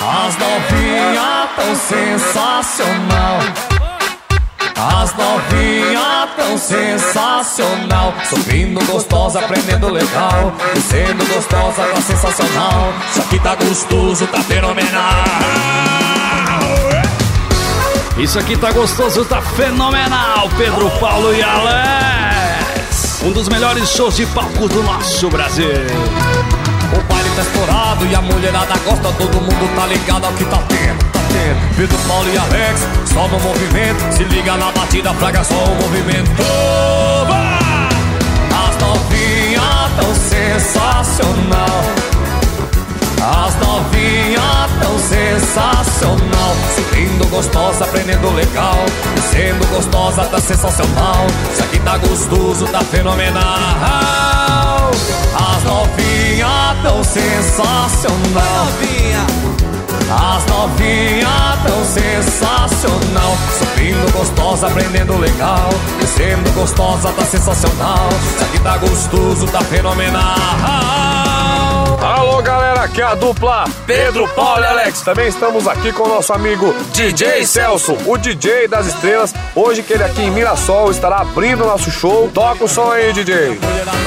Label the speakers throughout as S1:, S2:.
S1: As novinhas tão sensacional. As novinhas tão sensacional. Subindo gostosa, aprendendo legal. Descendo gostosa, tá sensacional. Isso aqui tá gostoso, tá fenomenal.
S2: Isso aqui tá gostoso, tá fenomenal. Pedro Paulo e Alex, um dos melhores shows de palco do nosso Brasil.
S1: O baile tá estourado e a mulherada gosta. Todo mundo tá ligado ao que tá tendo, tá tendo. Pedro Paulo e Alex, só no movimento. Se liga na batida, fraga só o movimento. Oba! As novinhas tão sensacional. As novinhas tão sensacional. Subindo gostosa, aprendendo legal. Descendo gostosa, tá sensacional. Isso aqui tá gostoso, tá fenomenal. As novinhas tão sensacional. As novinhas tão sensacional. Subindo gostosa, aprendendo legal. Descendo gostosa, tá sensacional. Isso aqui tá gostoso, tá fenomenal.
S3: Alô galera, aqui é a dupla Pedro, Paulo e Alex. Também estamos aqui com o nosso amigo DJ Celso, o DJ das estrelas. Hoje que ele aqui em Mirassol estará abrindo o nosso show. Toca o som aí, DJ.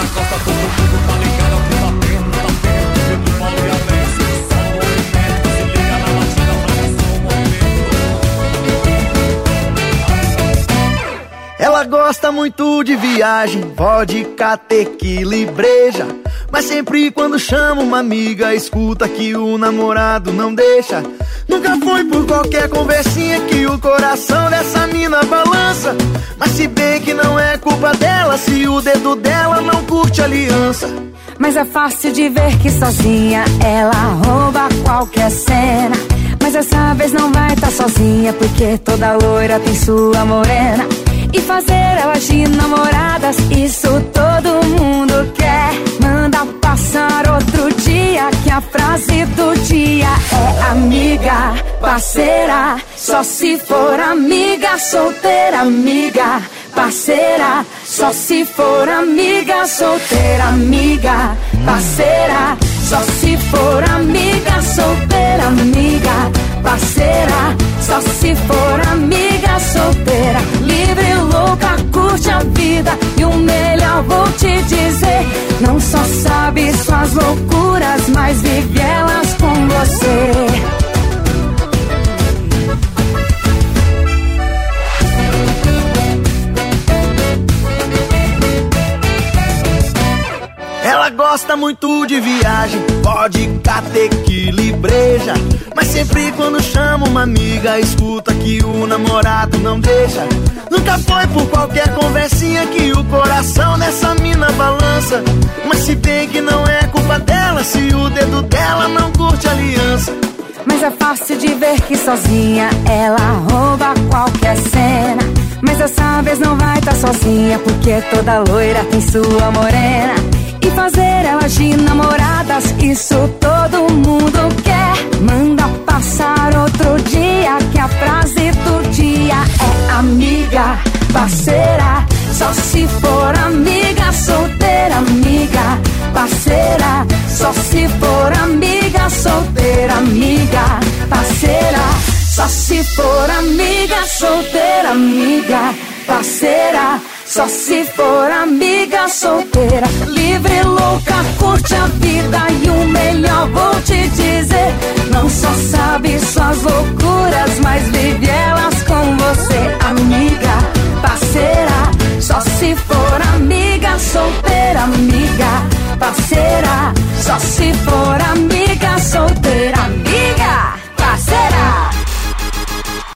S4: Ela gosta muito de viagem, vodka, tequila e breja. Mas sempre quando chama uma amiga, escuta que o namorado não deixa. Nunca foi por qualquer conversinha que o coração dessa mina balança. Mas se bem que não é culpa dela, se o dedo dela não curte aliança.
S5: Mas é fácil de ver que sozinha ela rouba qualquer cena. Mas dessa vez não vai tá sozinha, porque toda loira tem sua morena. E fazer elas de namoradas, isso todo mundo quer. Manda passar outro dia, que a frase do dia é amiga, parceira. Só se for amiga, solteira, amiga, parceira. Só se for amiga, solteira, amiga, parceira. Só se for amiga, solteira, amiga, parceira. Só se for amiga, solteira, livre, louca, curte a vida. E o melhor vou te dizer, não só sabe suas loucuras, mas vive elas com você.
S4: Ela gosta muito de viagem, vodka, tequila e breja. Mas sempre quando chama uma amiga, escuta que o namorado não deixa. Nunca foi por qualquer conversinha que o coração dessa mina balança. Mas se bem que não é culpa dela, se o dedo dela não curte aliança.
S5: Mas é fácil de ver que sozinha ela rouba qualquer cena. Mas dessa vez não vai tá sozinha, porque toda loira tem sua morena. E fazer elas de namoradas, isso todo mundo quer. Manda passar outro dia, que a frase do dia é amiga, parceira. Só se for amiga, solteira, amiga, parceira. Só se for amiga, solteira, amiga, parceira. Só se for amiga, solteira, amiga, parceira. Só se for amiga, solteira, livre, louca, curte a vida. E o melhor vou te dizer, não só